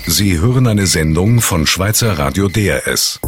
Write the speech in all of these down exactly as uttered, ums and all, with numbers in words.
Sie hören eine Sendung von Schweizer Radio D R S.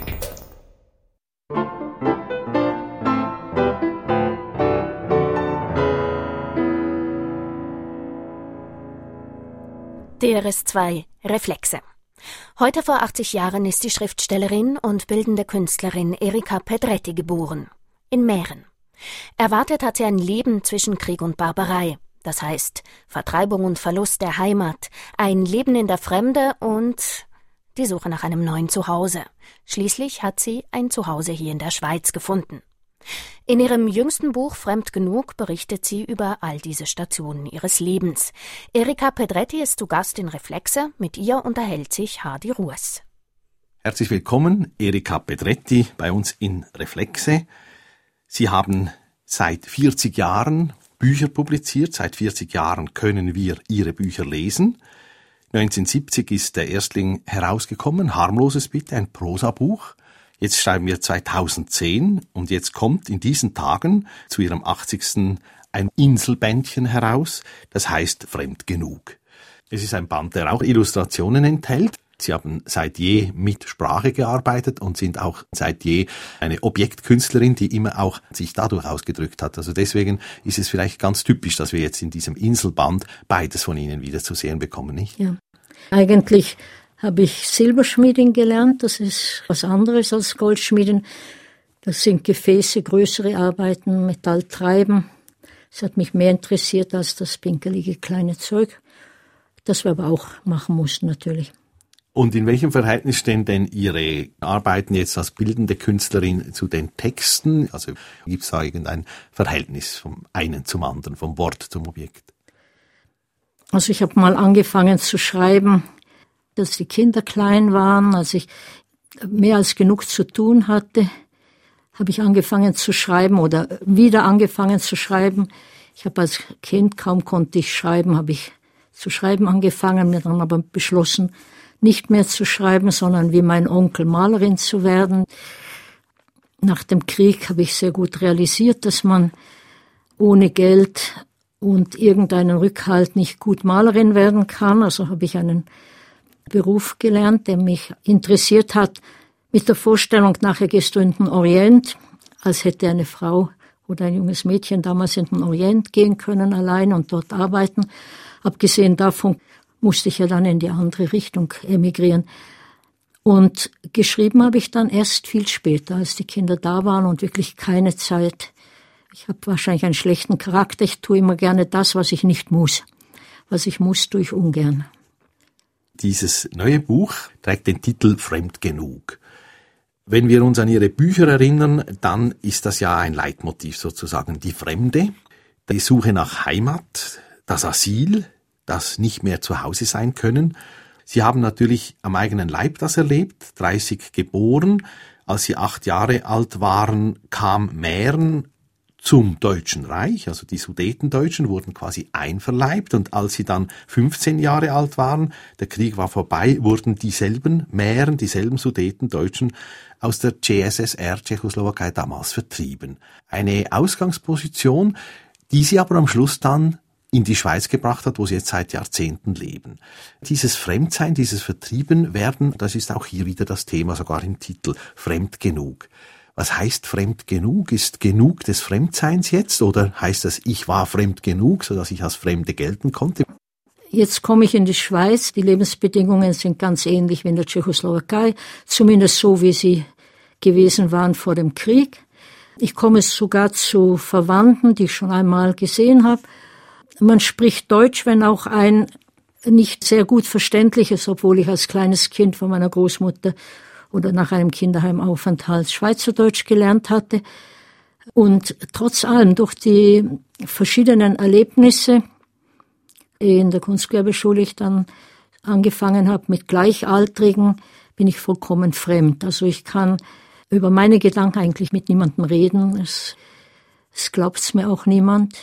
D R S zwei Reflexe. Heute vor achtzig Jahren ist die Schriftstellerin und bildende Künstlerin Erika Pedretti geboren. In Mähren. Erwartet hat sie ein Leben zwischen Krieg und Barbarei. Das heißt, Vertreibung und Verlust der Heimat, ein Leben in der Fremde und die Suche nach einem neuen Zuhause. Schließlich hat sie ein Zuhause hier in der Schweiz gefunden. In ihrem jüngsten Buch Fremd genug berichtet sie über all diese Stationen ihres Lebens. Erika Pedretti ist zu Gast in Reflexe. Mit ihr unterhält sich Hardy Ruess. Herzlich willkommen, Erika Pedretti, bei uns in Reflexe. Sie haben seit vierzig Jahren Bücher publiziert. Seit vierzig Jahren können wir Ihre Bücher lesen. neunzehnhundertsiebzig ist der Erstling herausgekommen, Harmloses Bitte, ein Prosabuch. Jetzt schreiben wir zweitausendzehn und jetzt kommt in diesen Tagen zu Ihrem achtzigsten ein Inselbändchen heraus, das heißt Fremd genug. Es ist ein Band, der auch Illustrationen enthält. Sie haben seit je mit Sprache gearbeitet und sind auch seit je eine Objektkünstlerin, die immer auch sich dadurch ausgedrückt hat. Also deswegen ist es vielleicht ganz typisch, dass wir jetzt in diesem Inselband beides von Ihnen wieder zu sehen bekommen, nicht? Ja, eigentlich habe ich Silberschmiedin gelernt. Das ist was anderes als Goldschmieden. Das sind Gefäße, größere Arbeiten, Metalltreiben. Das hat mich mehr interessiert als das pinkelige kleine Zeug, das wir aber auch machen mussten natürlich. Und in welchem Verhältnis stehen denn Ihre Arbeiten jetzt als bildende Künstlerin zu den Texten? Also gibt es da irgendein Verhältnis vom einen zum anderen, vom Wort zum Objekt? Also ich habe mal angefangen zu schreiben, dass die Kinder klein waren, als ich mehr als genug zu tun hatte, habe ich angefangen zu schreiben oder wieder angefangen zu schreiben. Ich habe als Kind, kaum konnte ich schreiben, habe ich zu schreiben angefangen, mir dann aber beschlossen, nicht mehr zu schreiben, sondern wie mein Onkel Malerin zu werden. Nach dem Krieg habe ich sehr gut realisiert, dass man ohne Geld und irgendeinen Rückhalt nicht gut Malerin werden kann. Also habe ich einen Beruf gelernt, der mich interessiert hat, mit der Vorstellung, nachher gehst du in den Orient, als hätte eine Frau oder ein junges Mädchen damals in den Orient gehen können allein und dort arbeiten. Abgesehen davon musste ich ja dann in die andere Richtung emigrieren. Und geschrieben habe ich dann erst viel später, als die Kinder da waren und wirklich keine Zeit. Ich habe wahrscheinlich einen schlechten Charakter. Ich tue immer gerne das, was ich nicht muss. Was ich muss, tue ich ungern. Dieses neue Buch trägt den Titel Fremd genug. Wenn wir uns an Ihre Bücher erinnern, dann ist das ja ein Leitmotiv sozusagen, die Fremde, die Suche nach Heimat, das Asyl, das nicht mehr zu Hause sein können. Sie haben natürlich am eigenen Leib das erlebt, dreißig geboren. Als Sie acht Jahre alt waren, kam Mähren zum Deutschen Reich, also die Sudetendeutschen wurden quasi einverleibt, und als sie dann fünfzehn Jahre alt waren, der Krieg war vorbei, wurden dieselben Mähren, dieselben Sudetendeutschen aus der C S S R, Tschechoslowakei, damals vertrieben. Eine Ausgangsposition, die sie aber am Schluss dann in die Schweiz gebracht hat, wo sie jetzt seit Jahrzehnten leben. Dieses Fremdsein, dieses Vertriebenwerden, das ist auch hier wieder das Thema, sogar im Titel, Fremd genug. Was heißt fremd genug? Ist genug des Fremdseins jetzt, oder heißt das, ich war fremd genug, sodass ich als Fremde gelten konnte? Jetzt komme ich in die Schweiz. Die Lebensbedingungen sind ganz ähnlich wie in der Tschechoslowakei, zumindest so, wie sie gewesen waren vor dem Krieg. Ich komme sogar zu Verwandten, die ich schon einmal gesehen habe. Man spricht Deutsch, wenn auch ein nicht sehr gut verständliches, obwohl ich als kleines Kind von meiner Großmutter oder nach einem Kinderheimaufenthalt Schweizerdeutsch gelernt hatte. Und trotz allem, durch die verschiedenen Erlebnisse in der Kunstgewerbeschule, ich dann angefangen habe mit Gleichaltrigen, bin ich vollkommen fremd. Also ich kann über meine Gedanken eigentlich mit niemandem reden. Es, es glaubt's mir auch niemand.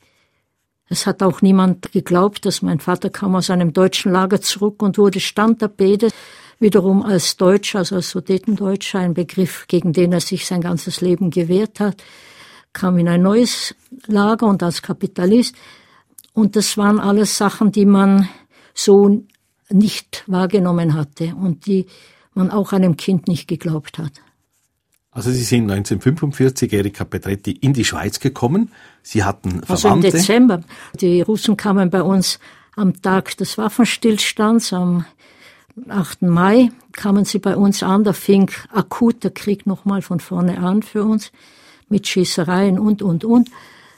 Es hat auch niemand geglaubt, dass mein Vater kam aus einem deutschen Lager zurück und wurde Standarbede, wiederum als Deutscher, also als Sudetendeutscher, ein Begriff, gegen den er sich sein ganzes Leben gewehrt hat, kam in ein neues Lager und als Kapitalist. Und das waren alles Sachen, die man so nicht wahrgenommen hatte und die man auch einem Kind nicht geglaubt hat. Also Sie sind neunzehnhundertfünfundvierzig, Erika Pedretti, in die Schweiz gekommen. Sie hatten Verwandte. Also im Dezember. Die Russen kamen bei uns am Tag des Waffenstillstands, am achten Mai, kamen sie bei uns an. Da fing akut der Krieg nochmal von vorne an für uns, mit Schießereien und, und, und.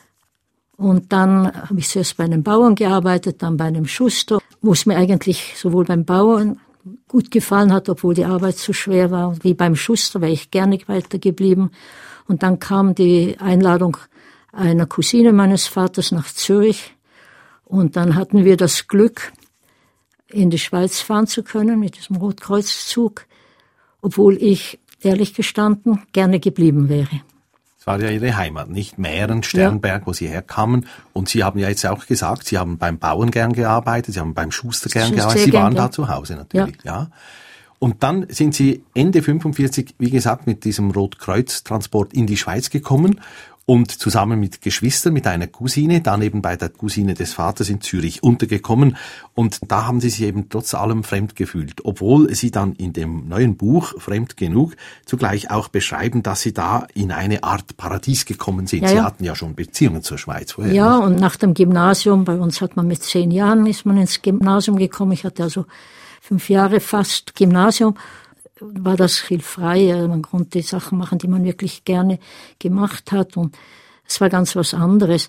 Und dann habe ich zuerst bei einem Bauern gearbeitet, dann bei einem Schuster, wo es mir eigentlich sowohl beim Bauern gut gefallen hat, obwohl die Arbeit zu schwer war, wie beim Schuster wäre ich gerne weitergeblieben. Und dann kam die Einladung einer Cousine meines Vaters nach Zürich. Und dann hatten wir das Glück, in die Schweiz fahren zu können mit diesem Rotkreuzzug, obwohl ich, ehrlich gestanden, gerne geblieben wäre. Es war ja Ihre Heimat, nicht Mähren, Sternberg, ja, wo Sie herkamen. Und Sie haben ja jetzt auch gesagt, Sie haben beim Bauern gern gearbeitet, Sie haben beim Schuster gern Schuster gearbeitet. Sie gern, waren ja. da zu Hause natürlich, ja. ja. Und dann sind Sie Ende fünfundvierzig, wie gesagt, mit diesem Rotkreuz-Transport in die Schweiz gekommen und zusammen mit Geschwistern, mit einer Cousine, dann eben bei der Cousine des Vaters in Zürich untergekommen. Und da haben Sie sich eben trotz allem fremd gefühlt, obwohl Sie dann in dem neuen Buch Fremd genug zugleich auch beschreiben, dass Sie da in eine Art Paradies gekommen sind. Ja, Sie ja. hatten ja schon Beziehungen zur Schweiz vorher. Ja, nicht? Und nach dem Gymnasium, bei uns hat man mit zehn Jahren ist man ins Gymnasium gekommen. Ich hatte also fünf Jahre fast Gymnasium. War das viel freier. Man konnte die Sachen machen, die man wirklich gerne gemacht hat. Und es war ganz was anderes.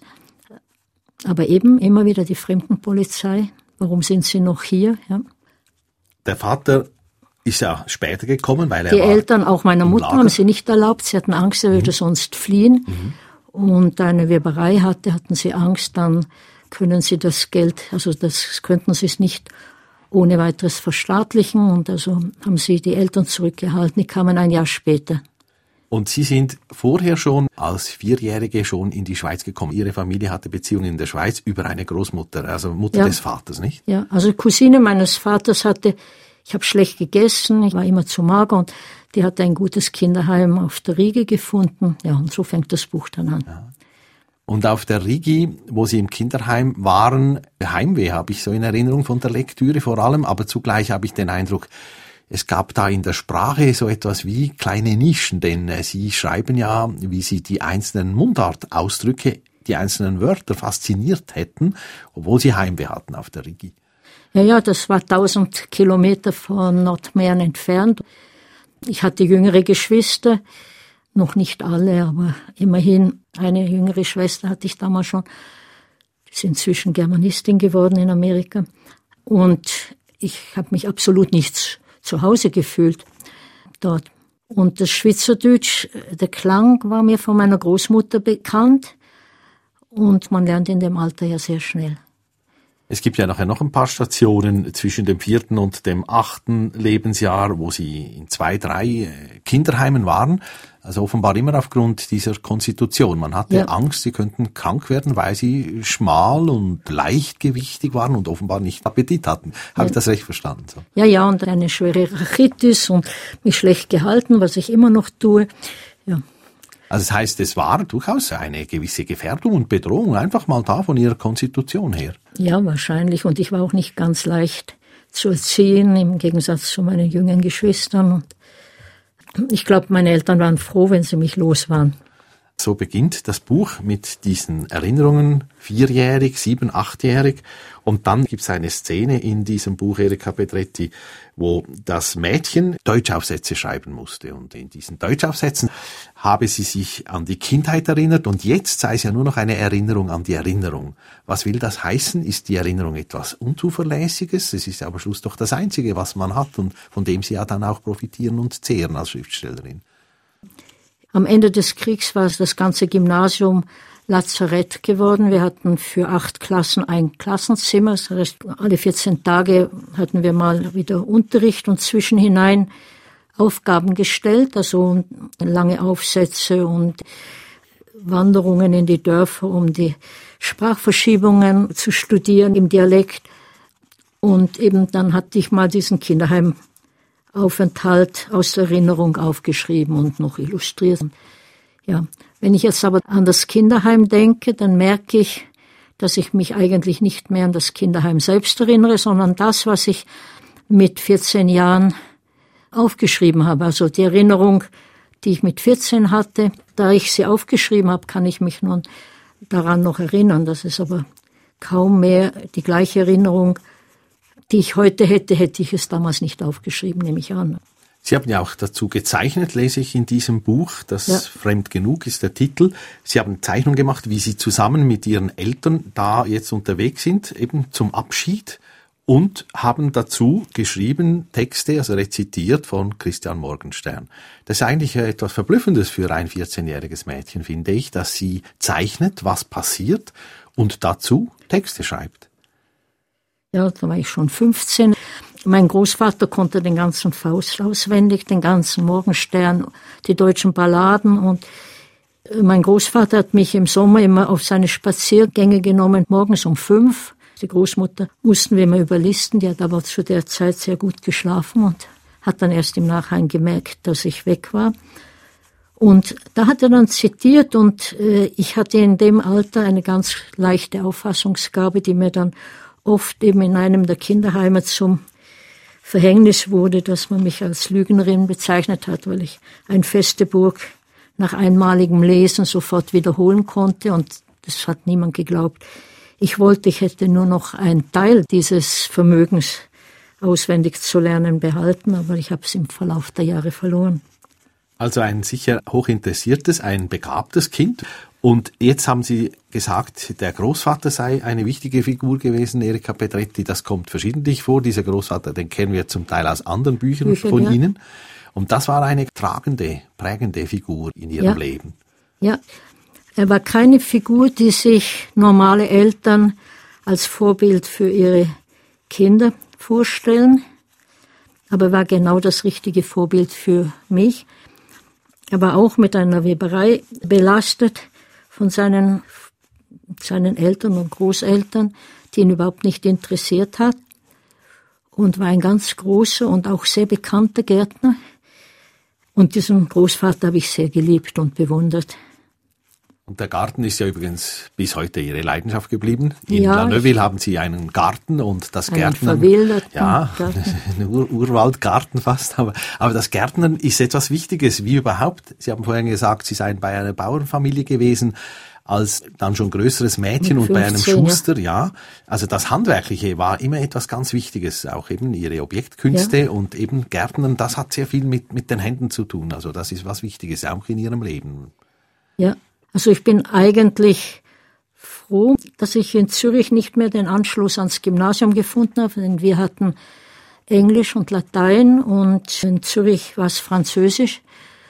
Aber eben immer wieder die Fremdenpolizei. Warum sind sie noch hier? Ja. Der Vater ist ja später gekommen, weil er Die war Eltern, auch meiner Mutter, haben sie nicht erlaubt. Sie hatten Angst, er würde mhm. sonst fliehen. Mhm. Und da eine Weberei hatte, hatten sie Angst, dann können sie das Geld, also das könnten sie es nicht ohne weiteres verstaatlichen, und also haben sie die Eltern zurückgehalten. Die kamen ein Jahr später. Und Sie sind vorher schon als Vierjährige schon in die Schweiz gekommen. Ihre Familie hatte Beziehungen in der Schweiz über eine Großmutter, also Mutter ja. des Vaters, nicht? Ja, also die Cousine meines Vaters hatte, ich habe schlecht gegessen, ich war immer zu mager, und die hatte ein gutes Kinderheim auf der Rigi gefunden. Ja, und so fängt das Buch dann an. Ja. Und auf der Rigi, wo Sie im Kinderheim waren, Heimweh habe ich so in Erinnerung von der Lektüre vor allem, aber zugleich habe ich den Eindruck, es gab da in der Sprache so etwas wie kleine Nischen, denn Sie schreiben ja, wie Sie die einzelnen Mundartausdrücke, die einzelnen Wörter fasziniert hätten, obwohl Sie Heimweh hatten auf der Rigi. Ja, ja, das war tausend Kilometer von Nordmähren entfernt. Ich hatte jüngere Geschwister, noch nicht alle, aber immerhin eine jüngere Schwester hatte ich damals schon. Die ist inzwischen Germanistin geworden in Amerika. Und ich habe mich absolut nicht zu Hause gefühlt dort. Und das Schweizerdeutsch, der Klang war mir von meiner Großmutter bekannt. Und man lernt in dem Alter ja sehr schnell. Es gibt ja nachher noch ein paar Stationen zwischen dem vierten und dem achten Lebensjahr, wo Sie in zwei, drei Kinderheimen waren. Also offenbar immer aufgrund dieser Konstitution. Man hatte ja. Angst, Sie könnten krank werden, weil Sie schmal und leichtgewichtig waren und offenbar nicht Appetit hatten. Habe ja. ich das recht verstanden? So? Ja, ja, und eine schwere Rachitis und mich schlecht gehalten, was ich immer noch tue. Ja. Also das heißt, es war durchaus eine gewisse Gefährdung und Bedrohung einfach mal da von Ihrer Konstitution her. Ja, wahrscheinlich. Und ich war auch nicht ganz leicht zu erziehen, im Gegensatz zu meinen jüngeren Geschwistern. Und ich glaube, meine Eltern waren froh, wenn sie mich los waren. So beginnt das Buch mit diesen Erinnerungen, vierjährig, sieben-, achtjährig. Und dann gibt es eine Szene in diesem Buch, Erika Pedretti, wo das Mädchen Deutschaufsätze schreiben musste. Und in diesen Deutschaufsätzen habe sie sich an die Kindheit erinnert und jetzt sei es ja nur noch eine Erinnerung an die Erinnerung. Was will das heißen? Ist die Erinnerung etwas Unzuverlässiges? Es ist ja am Schluss doch das Einzige, was man hat und von dem Sie ja dann auch profitieren und zehren als Schriftstellerin. Am Ende des Kriegs war das ganze Gymnasium Lazarett geworden. Wir hatten für acht Klassen ein Klassenzimmer. Das heißt, alle vierzehn Tage hatten wir mal wieder Unterricht und zwischenhinein Aufgaben gestellt, also lange Aufsätze und Wanderungen in die Dörfer, um die Sprachverschiebungen zu studieren im Dialekt. Und eben dann hatte ich mal diesen Kinderheim Aufenthalt aus der Erinnerung aufgeschrieben und noch illustriert. Ja, wenn ich jetzt aber an das Kinderheim denke, dann merke ich, dass ich mich eigentlich nicht mehr an das Kinderheim selbst erinnere, sondern das, was ich mit vierzehn Jahren aufgeschrieben habe. Also die Erinnerung, die ich mit vierzehn hatte, da ich sie aufgeschrieben habe, kann ich mich nun daran noch erinnern. Das ist aber kaum mehr die gleiche Erinnerung, die ich heute hätte, hätte ich es damals nicht aufgeschrieben, nehme ich an. Sie haben ja auch dazu gezeichnet, lese ich in diesem Buch. Das ja. Fremd genug ist der Titel. Sie haben eine Zeichnung gemacht, wie Sie zusammen mit Ihren Eltern da jetzt unterwegs sind, eben zum Abschied, und haben dazu geschrieben Texte, also rezitiert von Christian Morgenstern. Das ist eigentlich etwas Verblüffendes für ein vierzehnjähriges Mädchen, finde ich, dass sie zeichnet, was passiert und dazu Texte schreibt. Ja, da war ich schon fünfzehn. Mein Großvater konnte den ganzen Faust auswendig, den ganzen Morgenstern, die deutschen Balladen. Und mein Großvater hat mich im Sommer immer auf seine Spaziergänge genommen, morgens um fünf. Die Großmutter mussten wir immer überlisten, die hat aber zu der Zeit sehr gut geschlafen und hat dann erst im Nachhinein gemerkt, dass ich weg war. Und da hat er dann zitiert und äh, ich hatte in dem Alter eine ganz leichte Auffassungsgabe, die mir dann oft eben in einem der Kinderheime zum Verhängnis wurde, dass man mich als Lügnerin bezeichnet hat, weil ich ein Festeburg nach einmaligem Lesen sofort wiederholen konnte und das hat niemand geglaubt. Ich wollte, ich hätte nur noch einen Teil dieses Vermögens auswendig zu lernen behalten, aber ich habe es im Verlauf der Jahre verloren. Also ein sicher hochinteressiertes, ein begabtes Kind. Und jetzt haben Sie gesagt, der Großvater sei eine wichtige Figur gewesen, Erika Pedretti. Das kommt verschiedentlich vor. Dieser Großvater, den kennen wir zum Teil aus anderen Büchern Bücher, von ja. Ihnen. Und das war eine tragende, prägende Figur in Ihrem ja. Leben. Ja, er war keine Figur, die sich normale Eltern als Vorbild für ihre Kinder vorstellen. Aber er war genau das richtige Vorbild für mich. Er war auch mit einer Weberei belastet von seinen, seinen Eltern und Großeltern, die ihn überhaupt nicht interessiert hat. Und war ein ganz großer und auch sehr bekannter Gärtner. Und diesen Großvater habe ich sehr geliebt und bewundert. Und der Garten ist ja übrigens bis heute Ihre Leidenschaft geblieben. In ja, La Neuville haben Sie einen Garten und das Gärtnern. Ja, ein Ur Urwaldgarten fast. Aber, aber das Gärtnern ist etwas Wichtiges, wie überhaupt. Sie haben vorhin gesagt, Sie seien bei einer Bauernfamilie gewesen, als dann schon größeres Mädchen und bei einem Schuster, ja. Also das Handwerkliche war immer etwas ganz Wichtiges, auch eben Ihre Objektkünste ja. und eben Gärtnern, das hat sehr viel mit, mit den Händen zu tun. Also das ist was Wichtiges, auch in Ihrem Leben. Ja. Also ich bin eigentlich froh, dass ich in Zürich nicht mehr den Anschluss ans Gymnasium gefunden habe, denn wir hatten Englisch und Latein und in Zürich war es Französisch.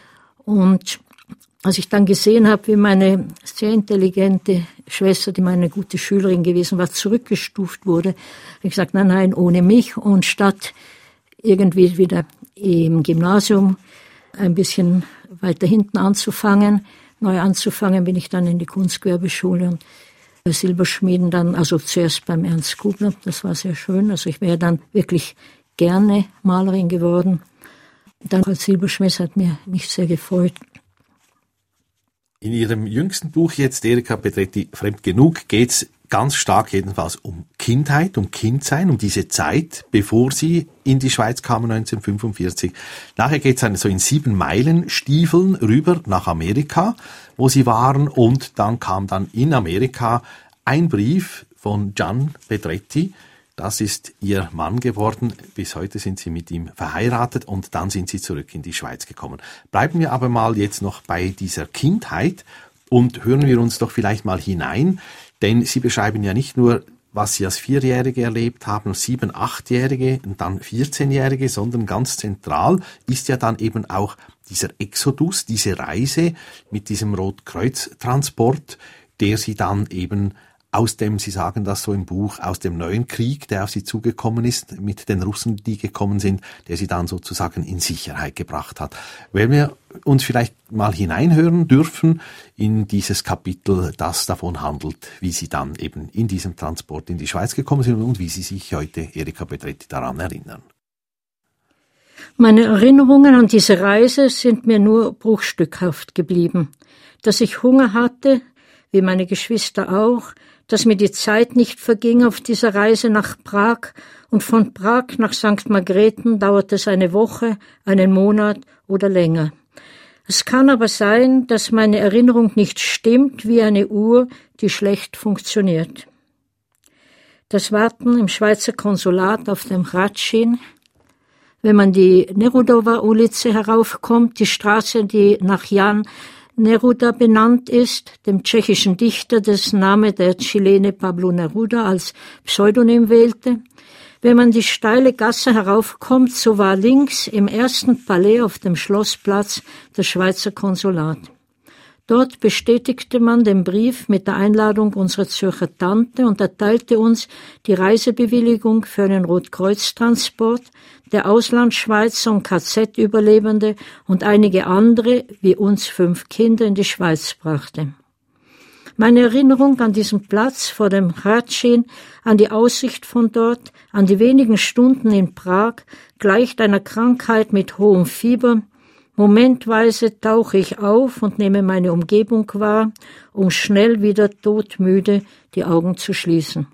Und als ich dann gesehen habe, wie meine sehr intelligente Schwester, die meine gute Schülerin gewesen war, zurückgestuft wurde, habe ich gesagt, nein, nein, ohne mich. Und statt irgendwie wieder im Gymnasium ein bisschen weiter hinten anzufangen, neu anzufangen, bin ich dann in die Kunstgewerbeschule und bei Silberschmieden dann, also zuerst beim Ernst Kubler, das war sehr schön, also ich wäre dann wirklich gerne Malerin geworden. Dann als Silberschmied hat mir mich sehr gefreut. In Ihrem jüngsten Buch jetzt, Erika Pedretti, Fremd genug, geht's ganz stark jedenfalls um Kindheit, um Kindsein, um diese Zeit, bevor Sie in die Schweiz kamen neunzehnhundertfünfundvierzig. Nachher geht's dann so in sieben Meilen Stiefeln rüber nach Amerika, wo Sie waren, und dann kam dann in Amerika ein Brief von Gian Pedretti. Das ist Ihr Mann geworden. Bis heute sind Sie mit ihm verheiratet und dann sind Sie zurück in die Schweiz gekommen. Bleiben wir aber mal jetzt noch bei dieser Kindheit und hören wir uns doch vielleicht mal hinein. Denn Sie beschreiben ja nicht nur, was Sie als Vierjährige erlebt haben, Sieben-, Achtjährige und dann vierzehnjährige, sondern ganz zentral ist ja dann eben auch dieser Exodus, diese Reise mit diesem Rotkreuz-Transport, der Sie dann eben aus dem, Sie sagen das so im Buch, aus dem neuen Krieg, der auf Sie zugekommen ist, mit den Russen, die gekommen sind, der Sie dann sozusagen in Sicherheit gebracht hat. Wenn wir uns vielleicht mal hineinhören dürfen in dieses Kapitel, das davon handelt, wie Sie dann eben in diesem Transport in die Schweiz gekommen sind und wie Sie sich heute, Erika Pedretti, daran erinnern. Meine Erinnerungen an diese Reise sind mir nur bruchstückhaft geblieben. Dass ich Hunger hatte, wie meine Geschwister auch, dass mir die Zeit nicht verging auf dieser Reise nach Prag, und von Prag nach Sankt Margrethen dauerte es eine Woche, einen Monat oder länger. Es kann aber sein, dass meine Erinnerung nicht stimmt wie eine Uhr, die schlecht funktioniert. Das Warten im Schweizer Konsulat auf dem Hradschin, wenn man die Nerudova-Ulice heraufkommt, die Straße, die nach Jan Neruda benannt ist, dem tschechischen Dichter, dessen Name der Chilene Pablo Neruda als Pseudonym wählte. Wenn man die steile Gasse heraufkommt, so war links im ersten Palais auf dem Schlossplatz das Schweizer Konsulat. Dort bestätigte man den Brief mit der Einladung unserer Zürcher Tante und erteilte uns die Reisebewilligung für einen Rotkreuztransport, der Auslandschweizer und K Z-Überlebende und einige andere, wie uns fünf Kinder, in die Schweiz brachte. Meine Erinnerung an diesen Platz vor dem Hradschin, an die Aussicht von dort, an die wenigen Stunden in Prag, gleicht einer Krankheit mit hohem Fieber. Momentweise tauche ich auf und nehme meine Umgebung wahr, um schnell wieder todmüde die Augen zu schließen.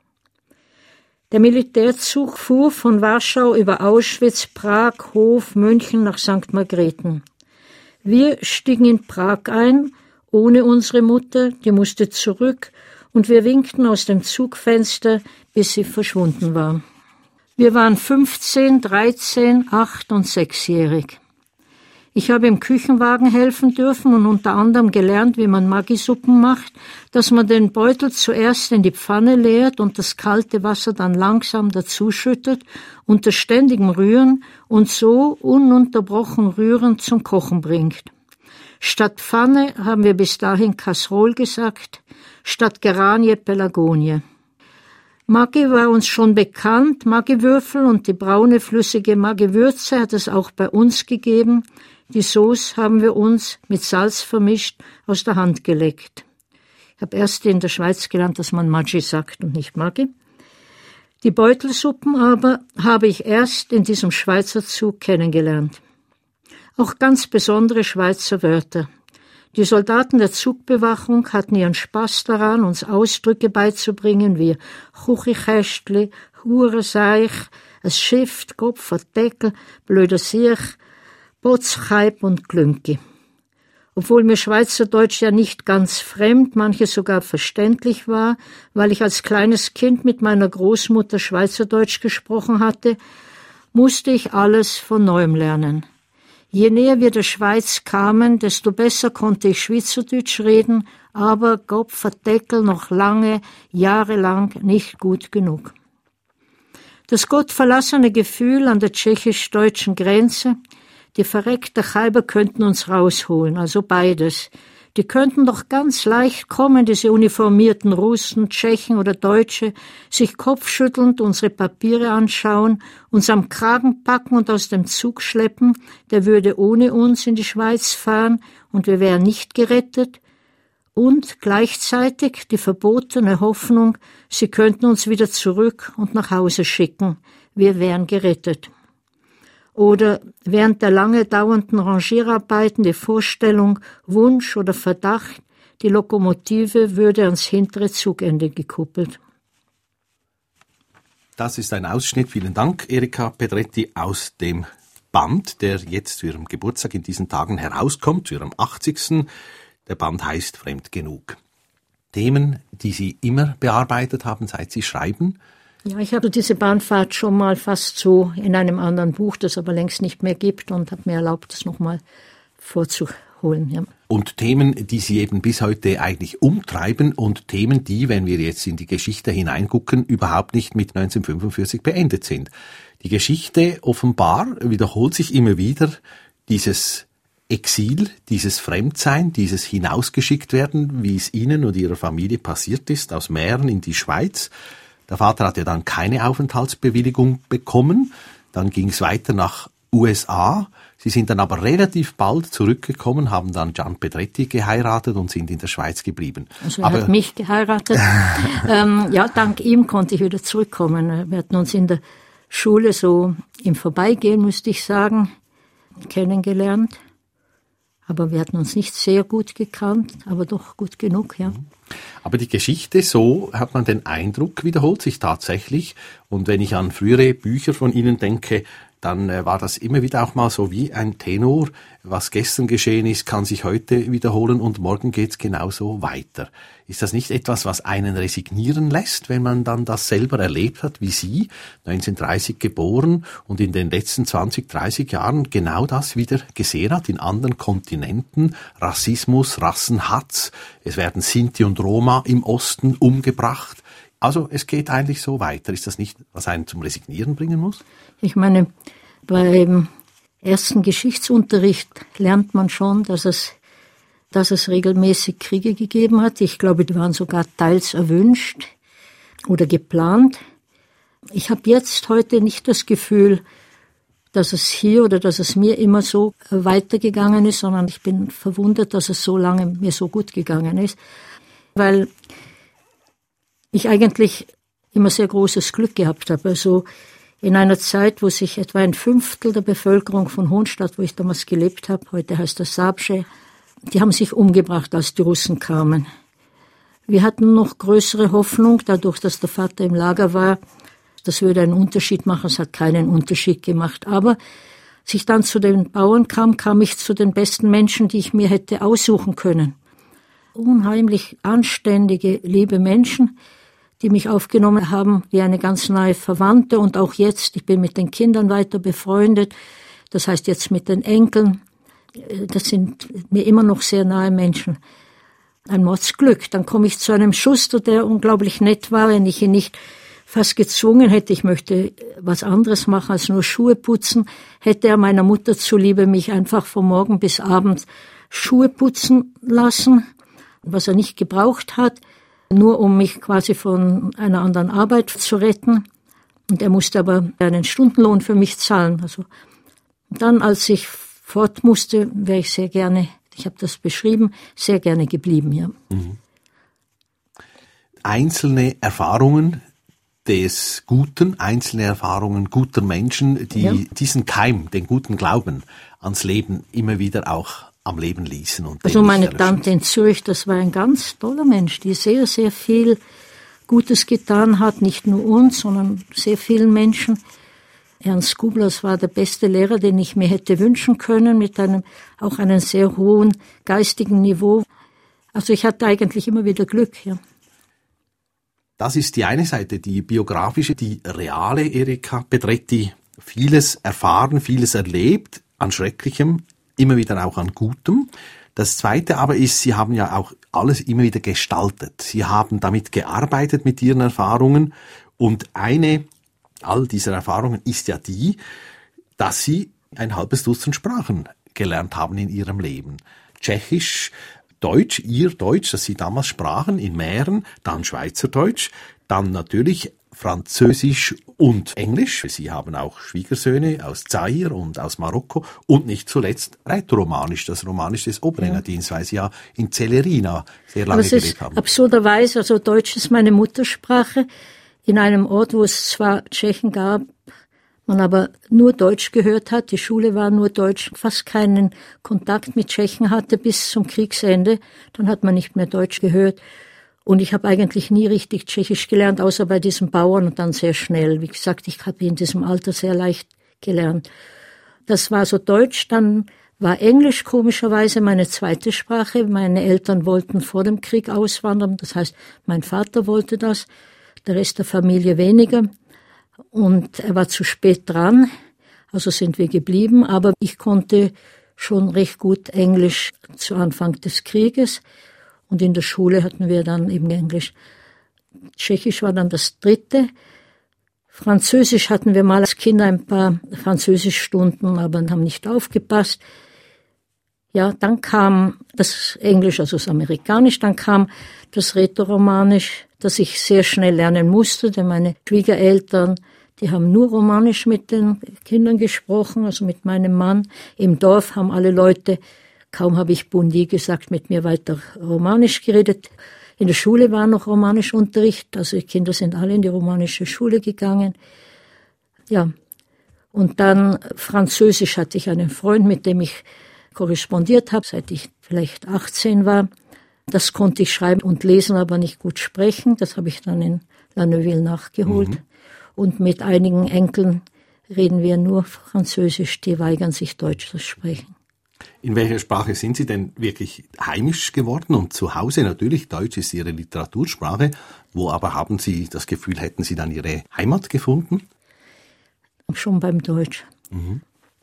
Der Militärzug fuhr von Warschau über Auschwitz, Prag, Hof, München nach Sankt Margrethen. Wir stiegen in Prag ein, ohne unsere Mutter, die musste zurück, und wir winkten aus dem Zugfenster, bis sie verschwunden war. Wir waren fünfzehn, dreizehn, acht und sechsjährig. Ich habe im Küchenwagen helfen dürfen und unter anderem gelernt, wie man Maggi-Suppen macht, dass man den Beutel zuerst in die Pfanne leert und das kalte Wasser dann langsam dazuschüttet, unter ständigem Rühren und so ununterbrochen Rühren zum Kochen bringt. Statt Pfanne haben wir bis dahin Kasserole gesagt, statt Geranie Pelagonie. Maggi war uns schon bekannt, Maggi-Würfel und die braune flüssige Maggi-Würze hat es auch bei uns gegeben. Die Sauce haben wir uns mit Salz vermischt aus der Hand geleckt. Ich habe erst in der Schweiz gelernt, dass man Maggi sagt und nicht Maggi. Die Beutelsuppen aber habe ich erst in diesem Schweizer Zug kennengelernt. Auch ganz besondere Schweizer Wörter. Die Soldaten der Zugbewachung hatten ihren Spaß daran, uns Ausdrücke beizubringen wie Chuchichästli, Hurenseich, es Schift, Kopf, Deckel, blöder Siech, Botzcheib und Glünki. Obwohl mir Schweizerdeutsch ja nicht ganz fremd, manches sogar verständlich war, weil ich als kleines Kind mit meiner Großmutter Schweizerdeutsch gesprochen hatte, musste ich alles von neuem lernen. Je näher wir der Schweiz kamen, desto besser konnte ich Schweizerdeutsch reden, aber Kopfverdeckel noch lange, jahrelang nicht gut genug. Das gottverlassene Gefühl an der tschechisch-deutschen Grenze, die verreckten Chaiber könnten uns rausholen, also beides. Die könnten doch ganz leicht kommen, diese uniformierten Russen, Tschechen oder Deutsche, sich kopfschüttelnd unsere Papiere anschauen, uns am Kragen packen und aus dem Zug schleppen, der würde ohne uns in die Schweiz fahren und wir wären nicht gerettet. Und gleichzeitig die verbotene Hoffnung, sie könnten uns wieder zurück und nach Hause schicken, wir wären gerettet. Oder während der lange dauernden Rangierarbeiten die Vorstellung, Wunsch oder Verdacht, die Lokomotive würde ans hintere Zugende gekuppelt. Das ist ein Ausschnitt, vielen Dank, Erika Pedretti, aus dem Band, der jetzt zu ihrem Geburtstag in diesen Tagen herauskommt, zu ihrem achtzigsten Der Band heißt Fremd genug. Themen, die Sie immer bearbeitet haben, seit Sie schreiben? Ja, ich habe diese Bahnfahrt schon mal fast so in einem anderen Buch, das aber längst nicht mehr gibt, und habe mir erlaubt, das nochmal vorzuholen. Ja. Und Themen, die Sie eben bis heute eigentlich umtreiben und Themen, die, wenn wir jetzt in die Geschichte hineingucken, überhaupt nicht mit neunzehnhundertfünfundvierzig beendet sind. Die Geschichte offenbar wiederholt sich immer wieder, dieses Exil, dieses Fremdsein, dieses Hinausgeschickt werden, wie es Ihnen und Ihrer Familie passiert ist, aus Mähren in die Schweiz. Der Vater hat ja dann keine Aufenthaltsbewilligung bekommen. Dann ging es weiter nach U S A. Sie sind dann aber relativ bald zurückgekommen, haben dann Gian Pedretti geheiratet und sind in der Schweiz geblieben. Also er aber hat mich geheiratet. ähm, ja, dank ihm konnte ich wieder zurückkommen. Wir hatten uns in der Schule so im Vorbeigehen, müsste ich sagen, kennengelernt. Aber wir hatten uns nicht sehr gut gekannt, aber doch gut genug, ja. Aber die Geschichte, so hat man den Eindruck, wiederholt sich tatsächlich. Und wenn ich an frühere Bücher von Ihnen denke, dann äh, war das immer wieder auch mal so wie ein Tenor. Was gestern geschehen ist, kann sich heute wiederholen und morgen geht's genauso weiter. Ist das nicht etwas, was einen resignieren lässt, wenn man dann das selber erlebt hat, wie Sie, neunzehnhundertdreißig geboren und in den letzten zwanzig, dreißig Jahren genau das wieder gesehen hat, in anderen Kontinenten, Rassismus, Rassenhatz, es werden Sinti und Roma im Osten umgebracht. Also es geht eigentlich so weiter. Ist das nicht, was einen zum Resignieren bringen muss? Ich meine, beim ersten Geschichtsunterricht lernt man schon, dass es, dass es regelmäßig Kriege gegeben hat. Ich glaube, die waren sogar teils erwünscht oder geplant. Ich habe jetzt heute nicht das Gefühl, dass es hier oder dass es mir immer so weitergegangen ist, sondern ich bin verwundert, dass es so lange mir so gut gegangen ist, weil ich eigentlich immer sehr großes Glück gehabt habe. Also in einer Zeit, wo sich etwa ein Fünftel der Bevölkerung von Hohenstadt, wo ich damals gelebt habe, heute heißt das Sabsche, die haben sich umgebracht, als die Russen kamen. Wir hatten noch größere Hoffnung, dadurch, dass der Vater im Lager war, das würde einen Unterschied machen. Es hat keinen Unterschied gemacht. Aber als ich dann zu den Bauern kam, kam ich zu den besten Menschen, die ich mir hätte aussuchen können. Unheimlich anständige, liebe Menschen, die mich aufgenommen haben wie eine ganz nahe Verwandte. Und auch jetzt, ich bin mit den Kindern weiter befreundet, das heißt jetzt mit den Enkeln. Das sind mir immer noch sehr nahe Menschen. Ein Mordsglück. Dann komme ich zu einem Schuster, der unglaublich nett war, wenn ich ihn nicht fast gezwungen hätte, ich möchte was anderes machen als nur Schuhe putzen, hätte er meiner Mutter zuliebe mich einfach von morgen bis abend Schuhe putzen lassen, was er nicht gebraucht hat, nur um mich quasi von einer anderen Arbeit zu retten. Und er musste aber einen Stundenlohn für mich zahlen. Also dann, als ich fort musste, wäre ich sehr gerne, ich habe das beschrieben, sehr gerne geblieben, ja. Mhm. Einzelne Erfahrungen des Guten, einzelne Erfahrungen guter Menschen, die ja. diesen Keim, den guten Glauben ans Leben immer wieder auch am Leben ließen. Und also meine Tante in Zürich, das war ein ganz toller Mensch, die sehr, sehr viel Gutes getan hat, nicht nur uns, sondern sehr vielen Menschen. Ernst Gublers war der beste Lehrer, den ich mir hätte wünschen können, mit einem auch einem sehr hohen geistigen Niveau. Also ich hatte eigentlich immer wieder Glück, ja. Das ist die eine Seite, die biografische, die reale Erika Pedretti. Vieles erfahren, vieles erlebt, an Schrecklichem, immer wieder auch an Gutem. Das Zweite aber ist, Sie haben ja auch alles immer wieder gestaltet. Sie haben damit gearbeitet mit Ihren Erfahrungen. Und eine all dieser Erfahrungen ist ja die, dass Sie ein halbes Dutzend Sprachen gelernt haben in Ihrem Leben. Tschechisch, Deutsch, Ihr Deutsch, das Sie damals sprachen in Mähren, dann Schweizerdeutsch, dann natürlich Französisch und Englisch. Sie haben auch Schwiegersöhne aus Zaire und aus Marokko und nicht zuletzt Rätoromanisch, das Romanisch des Oberengadins, weil Sie ja in Celerina sehr lange gelebt haben. Absurderweise, also Deutsch ist meine Muttersprache, in einem Ort, wo es zwar Tschechen gab, man aber nur Deutsch gehört hat, die Schule war nur Deutsch, fast keinen Kontakt mit Tschechen hatte bis zum Kriegsende, dann hat man nicht mehr Deutsch gehört. Und ich habe eigentlich nie richtig Tschechisch gelernt, außer bei diesen Bauern und dann sehr schnell. Wie gesagt, ich habe in diesem Alter sehr leicht gelernt. Das war so Deutsch, dann war Englisch komischerweise meine zweite Sprache. Meine Eltern wollten vor dem Krieg auswandern, das heißt, mein Vater wollte das, der Rest der Familie weniger. Und er war zu spät dran, also sind wir geblieben, aber ich konnte schon recht gut Englisch zu Anfang des Krieges und in der Schule hatten wir dann eben Englisch. Tschechisch war dann das dritte. Französisch hatten wir mal als Kinder ein paar Französischstunden, aber haben nicht aufgepasst. Ja, dann kam das Englisch, also das Amerikanisch, dann kam das Rätoromanisch, das ich sehr schnell lernen musste, denn meine Schwiegereltern, die haben nur Romanisch mit den Kindern gesprochen, also mit meinem Mann. Im Dorf haben alle Leute, kaum habe ich Bundi gesagt, mit mir weiter Romanisch geredet. In der Schule war noch Romanischunterricht, also die Kinder sind alle in die romanische Schule gegangen. Ja, und dann Französisch hatte ich einen Freund, mit dem ich korrespondiert habe, seit ich vielleicht achtzehn war. Das konnte ich schreiben und lesen, aber nicht gut sprechen. Das habe ich dann in La Neuville nachgeholt. Mhm. Und mit einigen Enkeln reden wir nur Französisch, die weigern sich Deutsch zu sprechen. In welcher Sprache sind Sie denn wirklich heimisch geworden? Und zu Hause natürlich, Deutsch ist Ihre Literatursprache. Wo aber haben Sie das Gefühl, hätten Sie dann Ihre Heimat gefunden? Schon beim Deutsch. Mhm.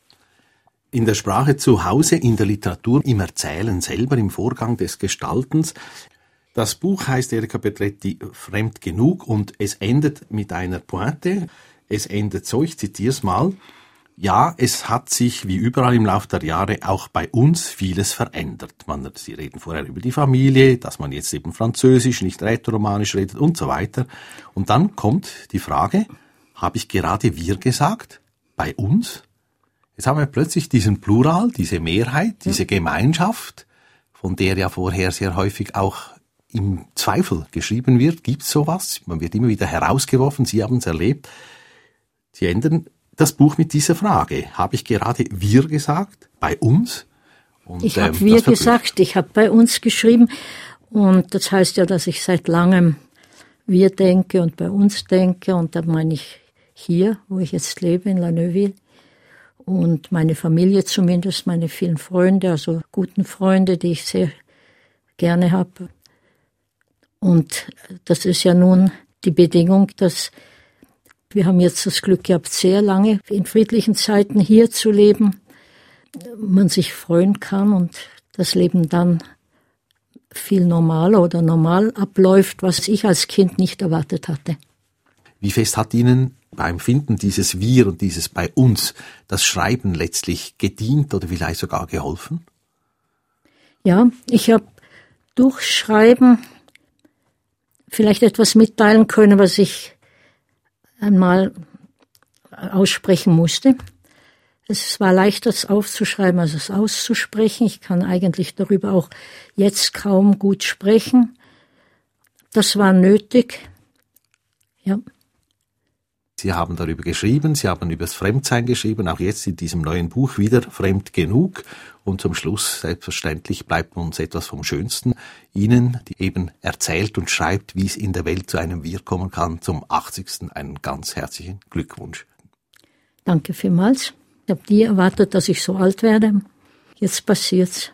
In der Sprache zu Hause, in der Literatur, im Erzählen selber, im Vorgang des Gestaltens. Das Buch heißt Erika Pedretti Fremd genug und es endet mit einer Pointe. Es endet so, ich zitiere es mal. Ja, es hat sich wie überall im Laufe der Jahre auch bei uns vieles verändert. Man, Sie reden vorher über die Familie, dass man jetzt eben Französisch, nicht Rätoromanisch redet und so weiter. Und dann kommt die Frage, habe ich gerade wir gesagt? Bei uns? Jetzt haben wir plötzlich diesen Plural, diese Mehrheit, diese Gemeinschaft, von der ja vorher sehr häufig auch im Zweifel geschrieben wird. Gibt es sowas? Man wird immer wieder herausgeworfen, Sie haben es erlebt. Sie ändern das Buch mit dieser Frage. Habe ich gerade wir gesagt? Bei uns? Und, ich habe ähm, wir gesagt, ich habe bei uns geschrieben. Und das heißt ja, dass ich seit langem wir denke und bei uns denke. Und da meine ich hier, wo ich jetzt lebe, in La Neuville. Und meine Familie zumindest, meine vielen Freunde, also guten Freunde, die ich sehr gerne habe. Und das ist ja nun die Bedingung, dass wir haben jetzt das Glück gehabt, sehr lange in friedlichen Zeiten hier zu leben. Man sich freuen kann und das Leben dann viel normaler oder normal abläuft, was ich als Kind nicht erwartet hatte. Wie fest hat Ihnen beim Finden dieses Wir und dieses bei uns das Schreiben letztlich gedient oder vielleicht sogar geholfen? Ja, ich habe durch Schreiben vielleicht etwas mitteilen können, was ich einmal aussprechen musste. Es war leichter, es aufzuschreiben, als es auszusprechen. Ich kann eigentlich darüber auch jetzt kaum gut sprechen. Das war nötig. Ja. Sie haben darüber geschrieben, Sie haben über das Fremdsein geschrieben, auch jetzt in diesem neuen Buch wieder Fremd genug. Und zum Schluss, selbstverständlich, bleibt uns etwas vom Schönsten. Ihnen, die eben erzählt und schreibt, wie es in der Welt zu einem Wir kommen kann, zum achtzigsten einen ganz herzlichen Glückwunsch. Danke vielmals. Ich habe nie erwartet, dass ich so alt werde. Jetzt passiert's.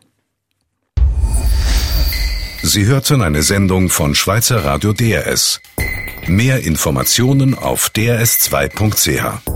Sie hörten eine Sendung von Schweizer Radio D R S. Mehr Informationen auf d r s zwei punkt c h.